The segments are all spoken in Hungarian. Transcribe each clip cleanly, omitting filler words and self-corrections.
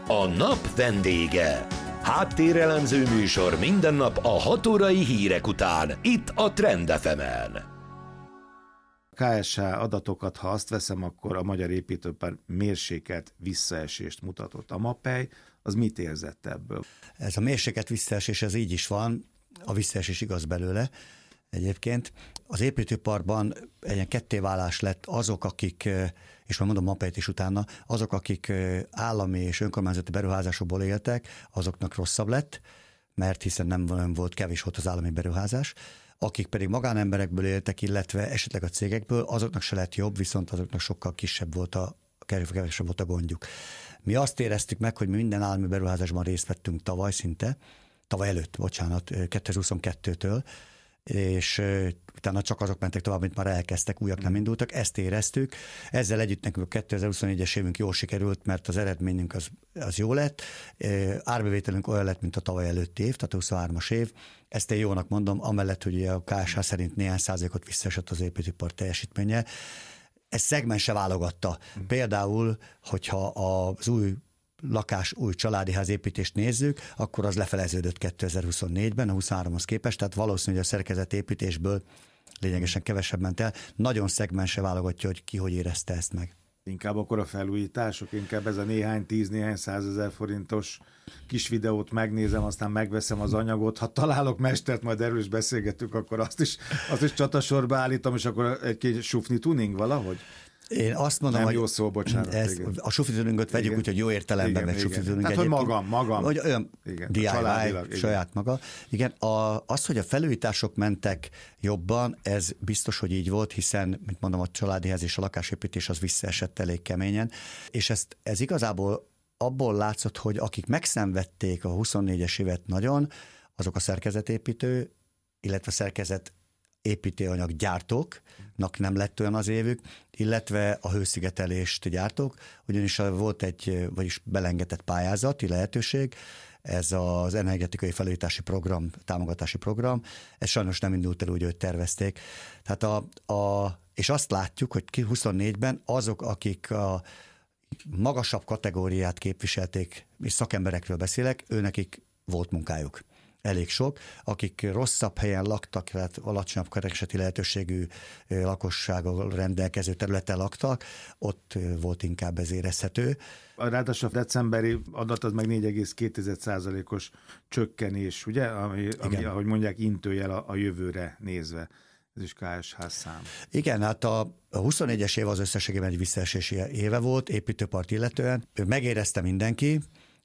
A nap vendége. Háttérelemző műsor minden nap a 6 órai hírek után, itt a Trend FM-en. KSH adatokat, ha azt veszem, akkor a magyar építőipar mérsékelt visszaesést mutatott. A MAPEI az mit érzett ebből? Ez a mérsékelt visszaesés, ez így is van, a visszaesés igaz belőle. Egyébként az építőiparban egy kettéválás lett azok, akik, és már mondom MAPEI-t is utána, azok, akik állami és önkormányzati beruházásokból éltek, azoknak rosszabb lett, mert hiszen nem volt, kevés volt az állami beruházás. Akik pedig magánemberekből éltek, illetve esetleg a cégekből, azoknak se lett jobb, viszont azoknak sokkal kevesebb volt a gondjuk. Mi azt éreztük meg, hogy mi minden állami beruházásban részt vettünk tavaly előtt, 2022-től, és utána csak azok mentek tovább, mint már elkezdtek, újak nem indultak, ezt éreztük. Ezzel együtt nekünk a 2024-es évünk jól sikerült, mert az eredményünk az jó lett. Árbevételünk olyan lett, mint a tavaly előtti év, tehát a 23-as év. Ezt én jónak mondom, amellett, hogy a KSH szerint néhány százalékot visszaesett az építőipar teljesítménye. Ez szegmense válogatta. Például, hogyha az új családi házépítést nézzük, akkor az lefeleződött 2024-ben, a 23-hoz képest, tehát valószínű, hogy a szerkezetépítésből lényegesen kevesebb ment el. Nagyon szegmense válogatja, hogy ki hogy érezte ezt meg. Inkább akkor a felújítások, inkább ez a néhány 10, néhány 100 000 forintos kis videót megnézem, aztán megveszem az anyagot. Ha találok mestert, majd erről is beszélgetünk, akkor azt is csatasorba állítom, és akkor egy sufni tuning valahogy? Én azt mondom, nem hogy jó szó, bocsánat. A sufni-tuningot vegyük úgy, hogy jó értelemben, mert sufni-tuning tehát, hogy magam. Hogy olyan DIY, saját maga. Igen, az, hogy a felújítások mentek jobban, ez biztos, hogy így volt, hiszen, mint mondom, a családiház és a lakásépítés az visszaesett elég keményen, és ez igazából abból látszott, hogy akik megszenvedték a 24-es évet nagyon, azok a szerkezetépítő, illetve szerkezet építőanyag gyártóknak nem lett olyan az évük, illetve a hőszigetelést gyártók, ugyanis volt vagyis belengetett pályázati lehetőség, ez az energetikai felújítási program, támogatási program, ez sajnos nem indult el úgy, hogy tervezték. Tehát és azt látjuk, hogy 24-ben azok, akik a magasabb kategóriát képviselték, és szakemberekről beszélek, őnekik volt munkájuk. Elég sok, akik rosszabb helyen laktak, tehát alacsonyabb kereseti lehetőségű lakossággal rendelkező területen laktak, ott volt inkább ez érezhető. Ráadásul a decemberi adat az meg 4,2%-os csökkenés, ugye? Ami ahogy mondják, intőjel a jövőre nézve. Ez is KSH szám. Igen, hát a 24-es év az összességében egy visszaesési éve volt, építőipart illetően. Megérezte mindenki,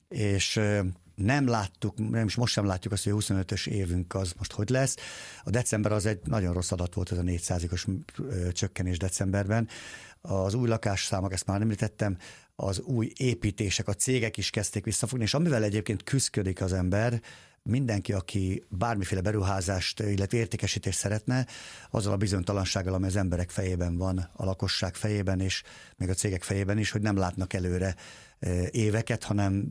és nem láttuk, most sem látjuk azt, hogy a 25-ös évünk az most hogy lesz. A december az egy nagyon rossz adat volt, ez a 4%-os csökkenés decemberben. Az új lakásszámok, ezt már említettem, az új építések, a cégek is kezdték visszafogni, és amivel egyébként küszködik az ember, mindenki, aki bármiféle beruházást, illetve értékesítést szeretne, azzal a bizonytalansággal, ami az emberek fejében van, a lakosság fejében, és még a cégek fejében is, hogy nem látnak előre éveket, hanem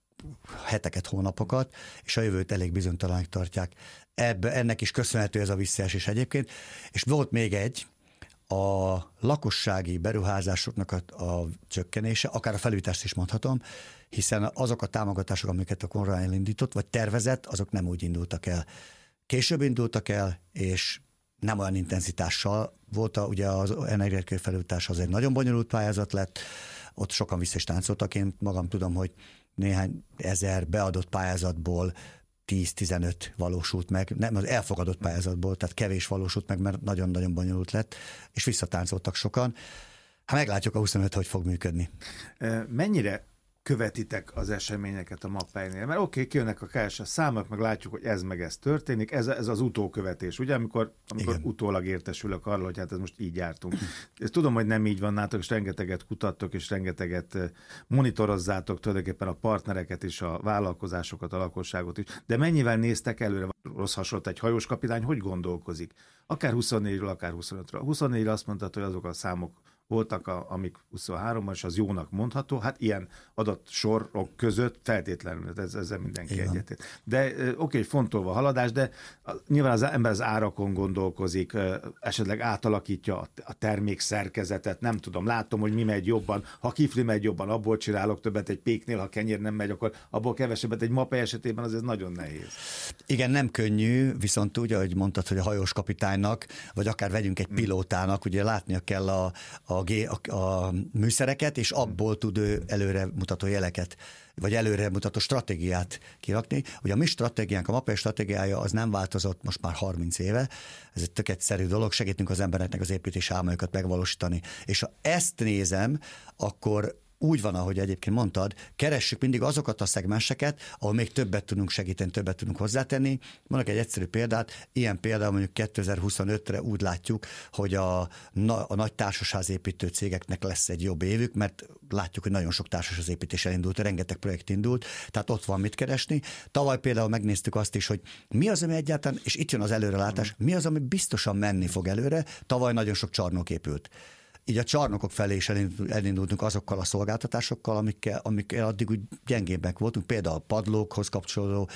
heteket, hónapokat, és a jövőt elég bizonytalanak tartják. Ennek is köszönhető ez a visszaesés egyébként. És volt még a lakossági beruházásoknak a csökkenése, akár a felújítást is mondhatom, hiszen azok a támogatások, amiket a kormány elindított, vagy tervezett, azok nem úgy indultak el. Később indultak el, és nem olyan intenzitással volt, ugye az energetikai felújítás az egy nagyon bonyolult pályázat lett, ott sokan vissza is táncoltak. Én magam tudom, hogy néhány ezer beadott pályázatból 10-15 valósult meg, nem az elfogadott pályázatból, tehát kevés valósult meg, mert nagyon-nagyon bonyolult lett, és visszatáncoltak sokan. Hát meglátjuk a 25 hogy fog működni. Mennyire követitek az eseményeket a MAPEI-nél? Mert kijönnek a KSH számok, meg látjuk, hogy ez történik, ez az utókövetés, ugye, amikor utólag értesülök arról, hogy hát ez most így jártunk. Ezt tudom, hogy nem így van nátok, és rengeteget kutattok, és rengeteget monitorozzátok tulajdonképpen a partnereket is, a vállalkozásokat, a lakosságot is, de mennyivel néztek előre? Rossz hasonló, egy hajós kapitány hogy gondolkozik? Akár 24-ről, akár 25-ről. 24-ről azt mondtad, hogy azok a számok voltak, amik 23-ban, és az jónak mondható, hát ilyen adatsorok között feltétlenül, ezzel mindenki egyetért. De oké, fontolva a haladás, de nyilván az ember az árakon gondolkozik, esetleg átalakítja a termék szerkezetet, nem tudom, látom, hogy mi megy jobban, ha kifli megy jobban, abból csinálok többet egy péknél, ha kenyér nem megy, akkor abból kevesebbet. Egy mapei esetében azért nagyon nehéz. Igen, nem könnyű, viszont úgy, ahogy mondtad, hogy a hajós kapitánynak, vagy akár vegyünk egy pilótának, ugye látnia kell a műszereket, és abból tud ő előremutató jeleket, vagy előremutató stratégiát kirakni. Ugye a mi stratégiánk, a mapei stratégiája az nem változott most már 30 éve. Ez egy tök egyszerű dolog, segítünk az embereknek az építés álmaikat megvalósítani. És ha ezt nézem, akkor úgy van, ahogy egyébként mondtad, keressük mindig azokat a szegmenseket, ahol még többet tudunk segíteni, többet tudunk hozzátenni. Mondok egy egyszerű példát, ilyen például mondjuk 2025-re úgy látjuk, hogy a nagy társasházépítő cégeknek lesz egy jobb évük, mert látjuk, hogy nagyon sok társasházépítés elindult, rengeteg projekt indult, tehát ott van mit keresni. Tavaly például megnéztük azt is, hogy mi az, ami egyáltalán, és itt jön az előrelátás, mi az, ami biztosan menni fog előre. Tavaly nagyon sok csarnok épült. Így a csarnokok felé is elindultunk azokkal a szolgáltatásokkal, amikkel addig úgy gyengébbek voltunk, például a padlókhoz kapcsolódó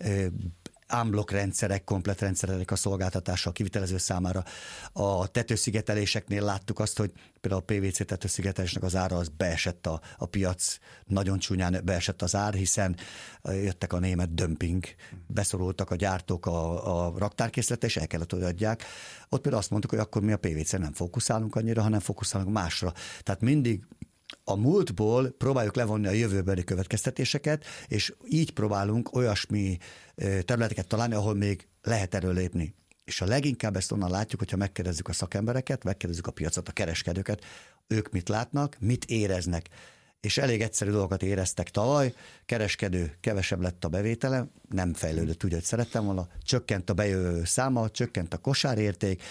unblock rendszerek, komplet rendszerek a szolgáltatása a kivitelező számára. A tetőszigeteléseknél láttuk azt, hogy például a PVC tetőszigetelésnek az ára az beesett a piac, nagyon csúnyán beesett az ár, hiszen jöttek a német dömping, beszorultak a gyártók a raktárkészletre, és el kellett, hogy adják. Ott például azt mondtuk, hogy akkor mi a PVC nem fókuszálunk annyira, hanem fókuszálunk másra. Tehát mindig a múltból próbáljuk levonni a jövőbeli következtetéseket, és így próbálunk olyasmi területeket találni, ahol még lehet erről lépni. És a leginkább ezt onnan látjuk, hogyha megkérdezzük a szakembereket, megkérdezzük a piacot, a kereskedőket, ők mit látnak, mit éreznek. És elég egyszerű dolgokat éreztek tavaly, kereskedő, kevesebb lett a bevétele, nem fejlődött úgy, hogy szerettem volna, csökkent a bejövő száma, csökkent a kosárérték.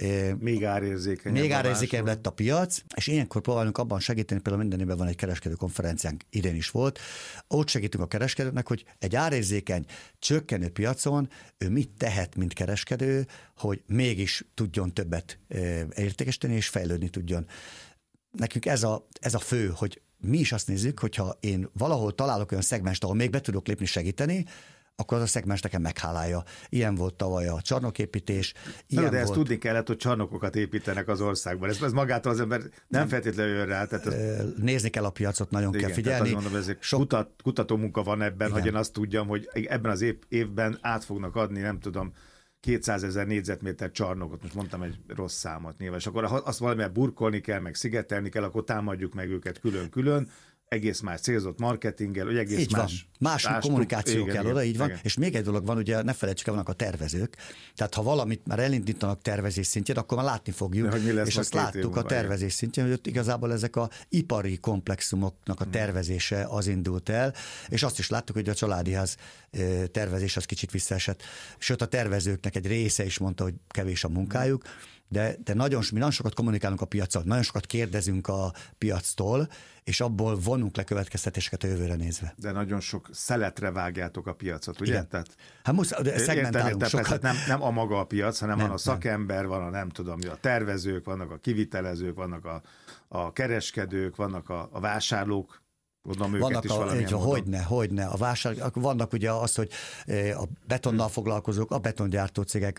Még árérzékenyebb lett a piac, és ilyenkor próbálunk abban segíteni, például minden évben van egy kereskedő konferenciánk, idén is volt, ott segítünk a kereskedőknek, hogy egy árérzékeny, csökkenő piacon ő mit tehet, mint kereskedő, hogy mégis tudjon többet értékesíteni, és fejlődni tudjon. Nekünk ez a fő, hogy mi is azt nézzük, hogyha én valahol találok olyan szegmest, ahol még be tudok lépni, segíteni, akkor az a szegmens nekem meghálálja. Ilyen volt tavaly a csarnoképítés. De ezt tudni kellett, hogy csarnokokat építenek az országban. Ez magától az ember nem feltétlenül jön rá. Nézni kell a piacot, nagyon kell figyelni. Mondom, kutató munka van ebben, igen. Hogy én azt tudjam, hogy ebben az évben át fognak adni, nem tudom, 200 000 négyzetméter csarnokot, most mondtam egy rossz számot nyilván, és akkor azt valamivel burkolni kell, meg szigetelni kell, akkor támadjuk meg őket külön-külön, egész más célzott marketinggel, vagy egész így más kommunikáció kell oda, így van. Igen. És még egy dolog van, ugye ne felejtsük el, vannak a tervezők, tehát ha valamit már elindítanak tervezés szintjén, akkor már látni fogjuk, és azt láttuk a tervezés szintjén, hogy ott igazából ezek a ipari komplexumoknak a tervezése az indult el, és azt is láttuk, hogy a családiház tervezés az kicsit visszaesett, sőt a tervezőknek egy része is mondta, hogy kevés a munkájuk, de mi nagyon sokat kommunikálunk a piacon, nagyon sokat kérdezünk a piactól, és abból vonunk le következtetéseket a jövőre nézve. De nagyon sok szeletre vágjátok a piacot, ugye? Igen. Tehát, hát szegmentálunk sokat. Nem a maga a piac, hanem van a szakember, van a nem tudom, a tervezők, vannak a kivitelezők, vannak a kereskedők, vannak a vásárlók, vannak hogyne, a vásárlók, vannak ugye az, hogy a betonnal foglalkozók, a betongyártó cégek,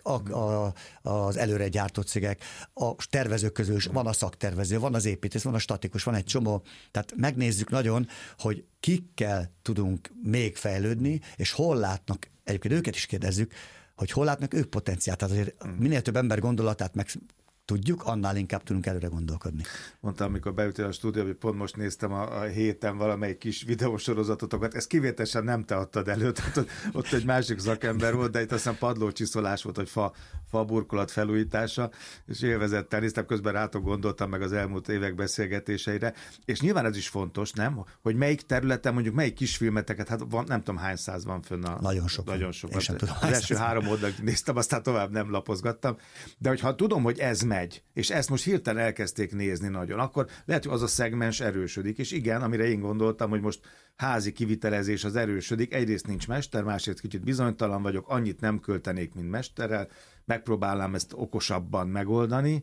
az előre gyártó cégek, a tervezők közül is van a szaktervező, van az építész, van a statikus, van egy csomó, tehát megnézzük nagyon, hogy kikkel tudunk még fejlődni, és hol látnak, egyébként őket is kérdezzük, hogy hol látnak ők potenciált, tehát azért minél több ember gondolatát meg tudjuk, annál inkább tudunk előre gondolkodni. Mondtam, amikor beültél a stúdióba, hogy pont most néztem a héten valamelyik kis videósorozatotokat, ezt kivételesen nem te adtad elő, tehát ott egy másik szakember volt, de itt aztán padlócsiszolás volt, hogy fa burkolat felújítása, és élvezettel néztem, közben rátok gondoltam meg az elmúlt évek beszélgetéseire, és nyilván ez is fontos, nem? Hogy melyik területen, mondjuk melyik kisfilmeteket, hát van, nem tudom hány száz van fönn a... Nagyon sok. Az első 3 oldalt néztem, aztán tovább nem lapozgattam, de hogyha tudom, hogy ez megy, és ezt most hirtelen elkezdték nézni nagyon, akkor lehet, hogy az a szegmens erősödik, és igen, amire én gondoltam, hogy most házi kivitelezés az erősödik, egyrészt nincs mester, másrészt kicsit bizonytalan vagyok, annyit nem költenék, mint mesterrel, megpróbálnám ezt okosabban megoldani,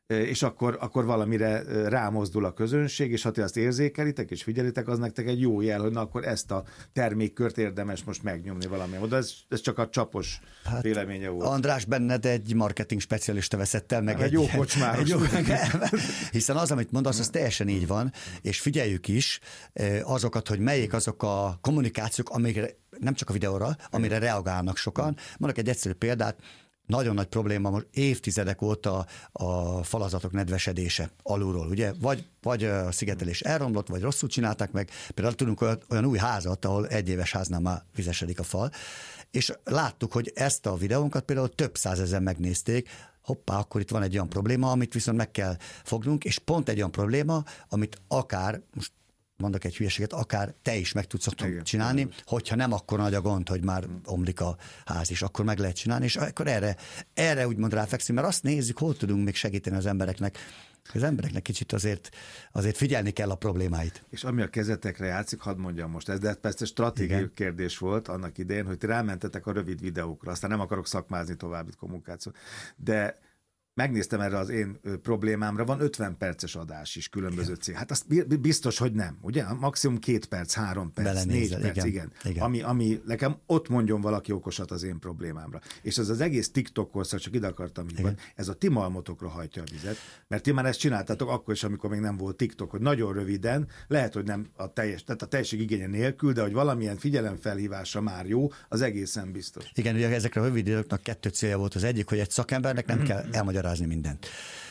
és akkor valamire rámozdul a közönség, és ha ti azt érzékelitek és figyelitek, az nektek egy jó jel, hogy na akkor ezt a termékkört érdemes most megnyomni valamilyen oda. Ez csak a csapos véleménye volt. András, benned egy marketing specialista veszett el, meg egy jó kocsmáros. Hiszen az, amit mondasz, az teljesen így van, és figyeljük is azokat, hogy melyik azok a kommunikációk, amikre, nem csak a videóra, amire reagálnak sokan. Mondok egy egyszerű példát, nagyon nagy probléma most évtizedek óta a falazatok nedvesedése alulról, ugye? Vagy a szigetelés elromlott, vagy rosszul csinálták meg. Például tudunk olyan új házat, ahol 1 éves háznál már vizesedik a fal, és láttuk, hogy ezt a videónkat például több százezer megnézték. Hoppá, akkor itt van egy olyan probléma, amit viszont meg kell fognunk, és pont egy olyan probléma, amit akár, most mondok egy hülyeséget, akár te is meg tudsz csinálni, hogyha nem akkor nagy a gond, hogy már omlik a ház is, akkor meg lehet csinálni, és akkor erre úgymond ráfekszünk, mert azt nézzük, hol tudunk még segíteni az embereknek. Az embereknek kicsit azért figyelni kell a problémáit. És ami a kezetekre játszik, hadd mondjam most ez, de persze stratégiai kérdés volt annak idején, hogy ti rámentetek a rövid videókra, aztán nem akarok szakmázni tovább itt kommunikáció, de megnéztem erre az én problémámra, van 50 perces adás is különböző cég. Hát azt biztos, hogy nem, ugye? Maximum 2 perc, 3 perc, belenézel, 4 perc, igen. Ami nekem ott mondjon valaki okosat az én problémámra. És ez az egész TikTok korszak, csak ide akartam hívni, ez a ti malmotokra hajtja a vizet, mert ti már ezt csináltátok akkor is, amikor még nem volt TikTok, hogy nagyon röviden, lehet, hogy nem tehát a teljeség igénye nélkül, de hogy valamilyen figyelemfelhívásra már jó, az egészen biztos. Igen, ugye ezekre a rövid videóknak 2 célja volt. Az egyik, hogy egy szakembernek nem kell elmagyarázni mindent.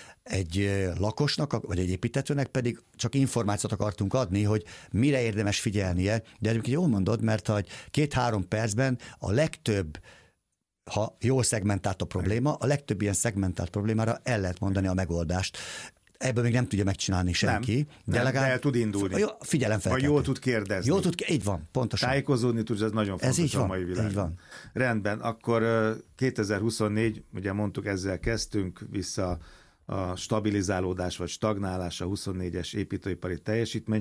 Egy lakosnak, vagy egy építtetőnek pedig csak információt akartunk adni, hogy mire érdemes figyelnie, de egyébként jól mondod, mert hogy 2-3 percben a legtöbb, ha jól szegmentált a probléma, a legtöbb ilyen szegmentált problémára el lehet mondani a megoldást. Ebből még nem tudja megcsinálni senki. De legalább el tud indulni. Figyelemfelkeltő. Vagy jól tud kérdezni. Így van, pontosan. Tájékozódni tudsz, ez nagyon fontos a mai világban. Így van. Rendben, akkor 2024, ugye mondtuk, ezzel kezdtünk vissza a stabilizálódás vagy stagnálás, a 24-es építőipari teljesítmény,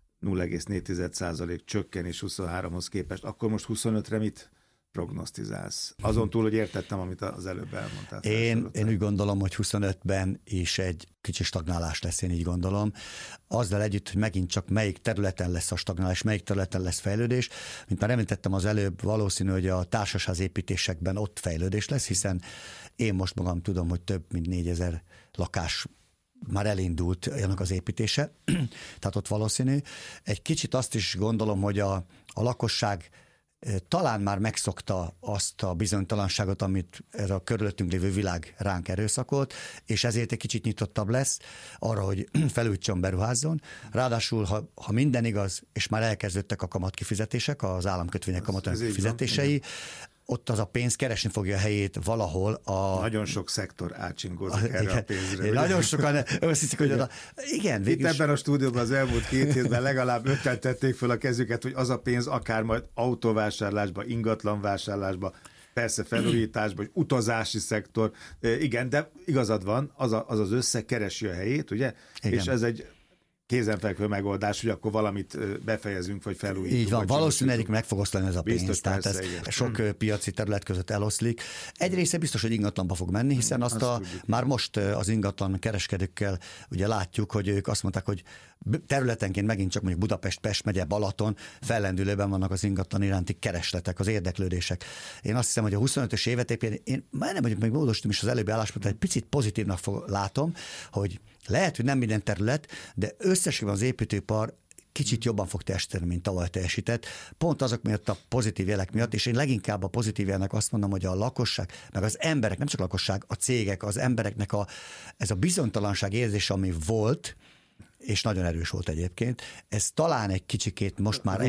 0,4% csökkenés 23-hoz képest. Akkor most 25-re mit prognosztizálsz? Azon túl, hogy értettem, amit az előbb elmondtál. Én úgy gondolom, hogy 25-ben is egy kicsi stagnálás lesz, én így gondolom. Azzal együtt, hogy megint csak melyik területen lesz a stagnálás, melyik területen lesz fejlődés. Mint már említettem az előbb, valószínű, hogy a társasházépítésekben ott fejlődés lesz, hiszen én most magam tudom, hogy több mint 4000 lakás már elindult ennek az építése, tehát ott valószínű. Egy kicsit azt is gondolom, hogy a lakosság talán már megszokta azt a bizonytalanságot, amit ez a körülöttünk lévő világ ránk erőszakolt, és ezért egy kicsit nyitottabb lesz arra, hogy felújítson, beruházzon. Ráadásul, ha minden igaz, és már elkezdődtek a kamatkifizetések, az államkötvények kamatkifizetései, ott az a pénz keresni fogja a helyét valahol Nagyon sok szektor átsingózik erre a pénzre. Nagyon sokan azt hiszik, hogy igen, végülis... Itt ebben a stúdióban az elmúlt 2 hétben legalább 5-en tették föl a kezüket, hogy az a pénz akár majd autóvásárlásba, ingatlanvásárlásba, persze felújításba, vagy utazási szektor. Igen, de igazad van, az összeg keresi a helyét, ugye? Igen. És ez egy kézenfekvő megoldás, hogy akkor valamit befejezünk, vagy felújítunk. Így van, valószínűleg meg fog osztani ez a pénz. Biztos, tehát persze, ez sok piaci terület között eloszlik. Egy része biztos, hogy ingatlanba fog menni, hiszen már most az ingatlan kereskedőkkel ugye látjuk, hogy ők azt mondták, hogy területenként megint csak mondjuk Budapest, Pest megye, Balaton fellendülőben vannak az ingatlan iránti keresletek, az érdeklődések. Én azt hiszem, hogy a 25-ös évet én már nem vagyok, még módosítom is az előbbi álláspontot, egy picit pozitívnak látom, hogy lehet, hogy nem minden terület, de összességében az építőipar kicsit jobban fog teljesíteni, mint tavaly teljesített. Pont azok miatt a pozitív jelek miatt, és én leginkább a pozitív jelnek azt mondom, hogy a lakosság, meg az emberek, nem csak a lakosság, a cégek, az embereknek ez a bizonytalanság érzés, ami volt, és nagyon erős volt egyébként. Ez talán egy kicsikét most már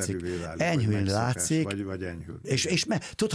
enyhülni látszik. Vagy enyhül. És tudod,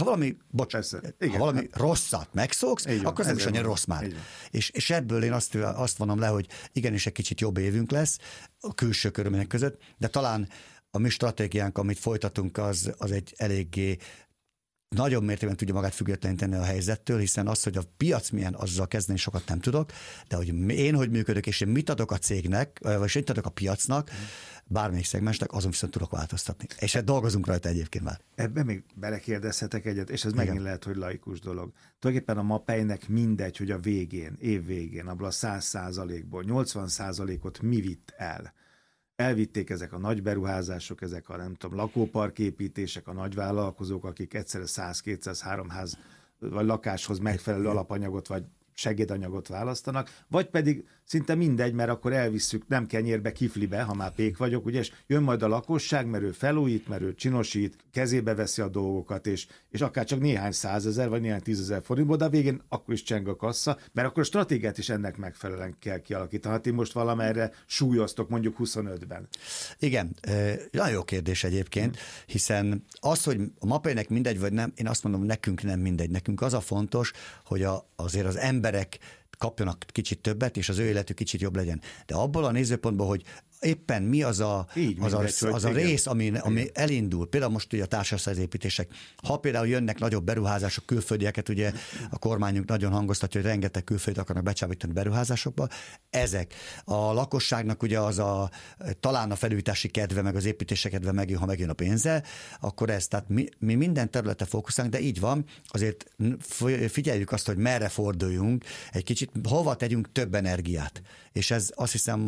ha valami rosszat megszoksz, akkor ez nem is annyira rossz már. És ebből én azt vonom le, hogy igenis egy kicsit jobb évünk lesz a külső körülmények között, de talán a mi stratégiánk, amit folytatunk, az egy eléggé nagyobb mértékben tudja magát függetleníteni a helyzettől, hiszen az, hogy a piac milyen, azzal kezdeni sokat nem tudok, de hogy én hogy működök, és én mit adok a cégnek, vagy mit adok a piacnak, bármelyik szegmensnek, azon viszont tudok változtatni. És hát dolgozunk rajta egyébként már. Ebben még belekérdezhetek egyet, és ez megint lehet, hogy laikus dolog. Tulajdonképpen a MAPEI-nek mindegy, hogy a végén, év végén, abból a 100%-ból 80%-ot mi vitt el. Elvitték ezek a nagy beruházások, ezek a nem tudom, lakóparképítések, a nagyvállalkozók, akik egyszerre 100-200-3 ház vagy lakáshoz megfelelő alapanyagot vagy segédanyagot választanak, vagy pedig szinte mindegy, mert akkor elvisszük nem kenyérbe, kiflibe, ha már pék vagyok, ugye, és jön majd a lakosság, mert ő felújít, mert ő csinosít, kezébe veszi a dolgokat, és akár csak néhány 100 000 vagy néhány 10 000 forintból, de a végén akkor is cseng a kassa, mert akkor a stratégiát is ennek megfelelően kell kialakítani. Hát én most valamerre súlyoztok, mondjuk 25-ben. Igen, nagyon jó kérdés egyébként, hiszen az, hogy a MAPEI-nek mindegy vagy nem, én azt mondom, nekünk nem mindegy. Nekünk az a fontos, hogy azért az emberek kapjanak kicsit többet, és az ő életük kicsit jobb legyen. De abból a nézőpontból, hogy éppen mi az a rész, ami elindul. Például most ugye a társaságépítések. Ha például jönnek nagyobb beruházások, külföldieket, ugye a kormányunk nagyon hangoztatja, hogy rengeteg külföldit akarnak becsábítani beruházásokba. Ezek. A lakosságnak ugye talán a felújítási kedve, meg az építések kedve megjön, ha megjön a pénze, akkor ez. Tehát mi minden területre fókuszálunk, de így van, azért figyeljük azt, hogy merre forduljunk, egy kicsit hova tegyünk több energiát. És ez azt hiszem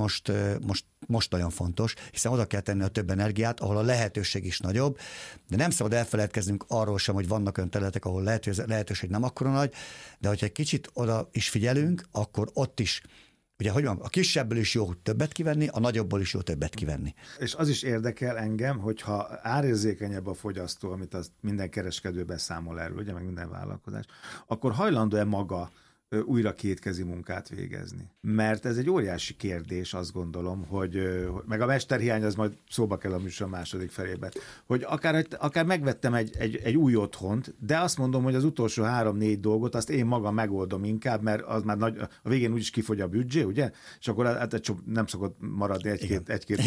most nagyon fontos, hiszen oda kell tenni a több energiát, ahol a lehetőség is nagyobb, de nem szabad elfeledkeznünk arról sem, hogy vannak olyan területek, ahol lehetőség nem akkora nagy, de hogyha egy kicsit oda is figyelünk, akkor ott is, ugye, hogy mondjam, a kisebből is jó többet kivenni, a nagyobbból is jó többet kivenni. És az is érdekel engem, hogyha árérzékenyebb a fogyasztó, amit az minden kereskedő beszámol erről, ugye, meg minden vállalkozás, akkor hajlandó-e maga újra kétkezi munkát végezni? Mert ez egy óriási kérdés, azt gondolom, hogy meg a mesterhiány az majd szóba kell a műsor második felében, hogy akár megvettem egy új otthont, de azt mondom, hogy az utolsó 3-4 dolgot azt én magam megoldom inkább, mert az már a végén úgyis kifogy a büdzsé, ugye? És akkor hát nem szokott maradni egy-két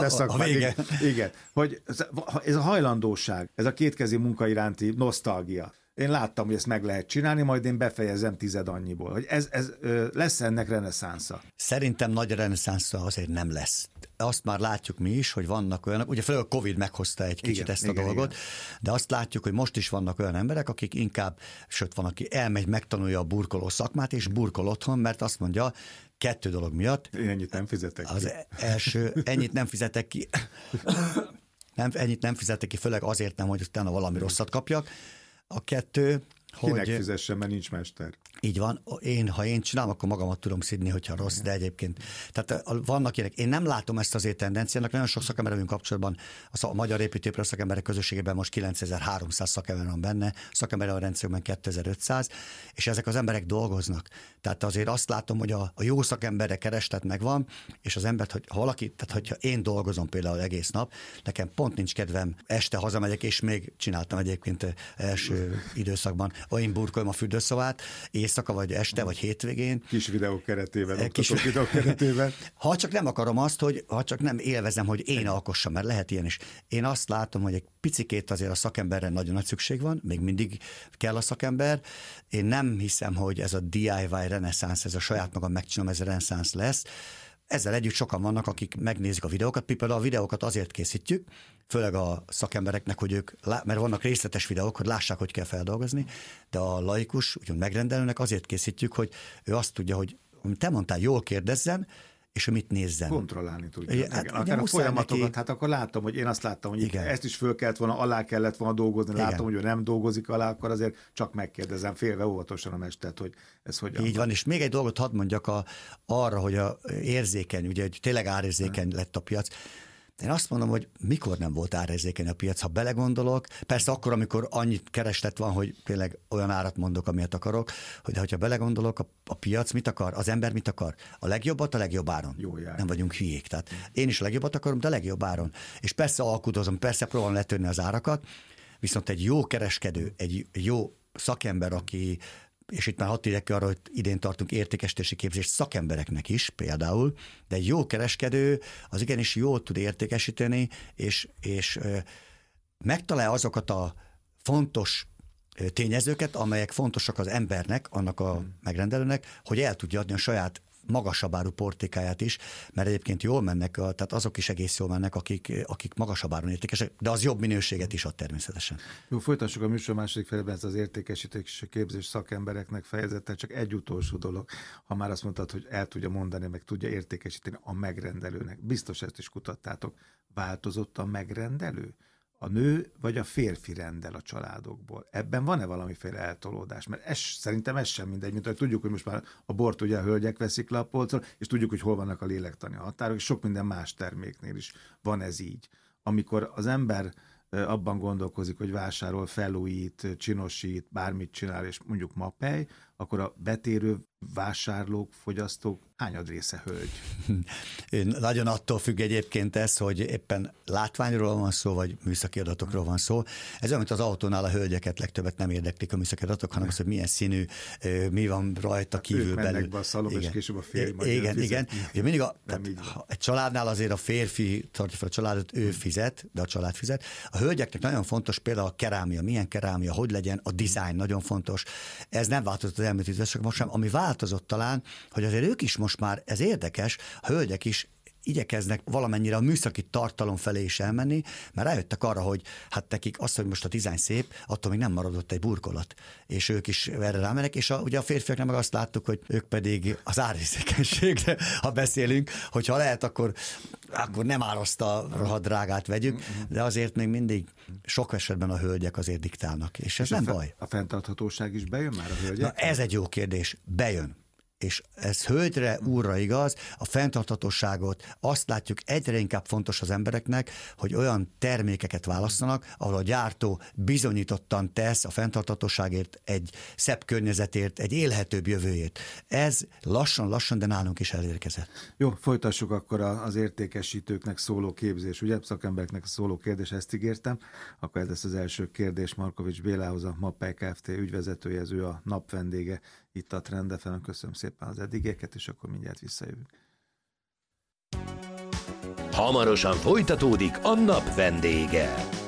igen. Hogy ez a hajlandóság, ez a kétkezi munka iránti nosztalgia. Én láttam, hogy ezt meg lehet csinálni, majd én befejezem 10 annyiból. Hogy ez lesz ennek reneszánsza? Szerintem nagy reneszánsza azért nem lesz. Azt már látjuk mi is, hogy vannak olyanok, ugye főleg a Covid meghozta egy kicsit ezt a dolgot, de azt látjuk, hogy most is vannak olyan emberek, akik inkább, sőt van, aki elmegy, megtanulja a burkoló szakmát, és burkol otthon, mert azt mondja, 2 dolog miatt. Én ennyit nem fizetek ki. Az első, ennyit nem fizetek ki. Ennyit nem fizetek ki, főleg azért nem, hogy utána valami rosszat kapjak. A 2, kinek fizessen, mert nincs mester. Így van. Ha én csinálom, akkor magamat tudom szidni, hogyha rossz, de egyébként. Tehát vannak ilyenek. Én nem látom ezt azért tendenciának. Nagyon sok szakemberrel vagyunk kapcsolatban. A magyar építőipar szakemberek közösségében most 9300 szakember van benne, szakemberrel a rendszerben 2500, és ezek az emberek dolgoznak. Tehát azért azt látom, hogy a jó szakemberre kereslet megvan, és az embert, ha valaki, tehát hogyha én dolgozom például egész nap, nekem pont nincs kedvem, este hazamegyek, és még csináltam egyébként első időszakban, én burkolom a fürdőszobát, éjszaka, vagy este, vagy hétvégén. Kis videók keretében, videók keretében. Ha csak nem akarom azt, ha csak nem élvezem, hogy én alkossam, mert lehet ilyen is. Én azt látom, hogy egy picikét azért a szakemberre nagyon nagy szükség van, még mindig kell a szakember. Én nem hiszem, hogy ez a DIY reneszánsz, ez a saját magam megcsinálom, ez a reneszánsz lesz. Ezzel együtt sokan vannak, akik megnézik a videókat, például a videókat azért készítjük, főleg a szakembereknek, hogy ők, mert vannak részletes videók, hogy lássák, hogy kell feldolgozni, de a laikus, úgymond megrendelőnek azért készítjük, hogy ő azt tudja, hogy te mondtál, jól kérdezzen, és ő mit nézzen. Kontrollálni tudja. Hát, akár a folyamatokat, neki... hát akkor látom, hogy én azt láttam, hogy ezt is föl kellett volna, alá kellett volna dolgozni, látom, hogy ő nem dolgozik alá, akkor azért csak megkérdezem félve óvatosan a mestert, hogy ez hogyan. Így van, és még egy dolgot hadd mondjak arra, hogy érzékeny, ugye hogy tényleg árérzékeny lett a piac. Én azt mondom, hogy mikor nem volt árérzékeny a piac, ha belegondolok, persze akkor, amikor annyit kereslet van, hogy tényleg olyan árat mondok, amilyet akarok, hogy hogyha belegondolok, a piac mit akar, az ember mit akar? A legjobbat a legjobb áron. Nem vagyunk hülyék. Tehát én is a legjobbat akarom, de a legjobb áron. És persze alkudozom, persze próbálom letörni az árakat, viszont egy jó kereskedő, egy jó szakember, aki, és itt már hadd írják ki arra, hogy idén tartunk értékesítési képzést szakembereknek is például, de egy jó kereskedő az igenis jól tud értékesíteni, és megtalálja azokat a fontos tényezőket, amelyek fontosak az embernek, annak a megrendelőnek, hogy el tudja adni a saját magasabb áru portékáját is, mert egyébként jól mennek, tehát azok is egész jól mennek, akik magasabb áron értékesek, de az jobb minőséget is ad természetesen. Jó, folytassuk a műsor második felében, ez az értékesítés és képzés szakembereknek fejezettel, csak egy utolsó dolog, ha már azt mondtad, hogy el tudja mondani, meg tudja értékesíteni a megrendelőnek. Biztos ezt is kutattátok. Változott a megrendelő? A nő vagy a férfi rendel a családokból? Ebben van-e valamiféle eltolódás? Mert szerintem ez sem mindegy, mint hogy tudjuk, hogy most már a bort ugye a hölgyek veszik le a polcról, és tudjuk, hogy hol vannak a lélektani határok, és sok minden más terméknél is van ez így. Amikor az ember abban gondolkozik, hogy vásárol, felújít, csinosít, bármit csinál, és mondjuk mapej, akkor a betérő vásárlók, fogyasztók hányad része hölgy? Nagyon attól függ egyébként ez, hogy éppen látványról van szó, vagy műszaki adatokról van szó. Ez olyan, mint az autónál a hölgyeket legtöbbet nem érdeklik a műszaki adatok, hanem az, hogy milyen színű, mi van rajta kívül belül. Mennek be a szalomba, és később a férj. Igen. Ugye mindig egy családnál azért a férfi tartja fel a családot, ő fizet, de a család fizet. A hölgyeknek nagyon fontos például a kerámia, milyen kerámia, hogy legyen, a dizájn nagyon fontos. Ez nem változott az elmúlt időszakban sem, ami változott talán, hogy azért ők is most már, ez érdekes, a hölgyek is igyekeznek valamennyire a műszaki tartalom felé is elmenni, mert rájöttek arra, hogy hát nekik azt, hogy most a dizájn szép, attól még nem maradott egy burkolat. És ők is erre rámennek, és ugye a férfiaknak meg azt láttuk, hogy ők pedig az árérzékenységre, ha beszélünk, hogyha lehet, akkor nem áraszt a rohadt drágát vegyük, de azért még mindig sok esetben a hölgyek azért diktálnak, és ez nem baj. A fenntarthatóság is bejön már a hölgyek? Na ez egy jó kérdés, bejön. És ez hölgyre, úrra igaz, a fenntarthatóságot azt látjuk egyre inkább fontos az embereknek, hogy olyan termékeket választanak, ahol a gyártó bizonyítottan tesz a fenntarthatóságért, egy szebb környezetért, egy élhetőbb jövőért. Ez lassan, de nálunk is elérkezett. Jó, folytassuk akkor az értékesítőknek szóló képzés, ugye? Szakembereknek szóló kérdés, ezt ígértem. Akkor ez lesz az első kérdés Markovics Bélához, a Mappely Kft. Ügyvezetője, ez ő a nap vendége itt a Trend FM-en. Köszönöm szépen az eddigeket, és akkor mindjárt visszajövünk. Hamarosan folytatódik a nap vendége.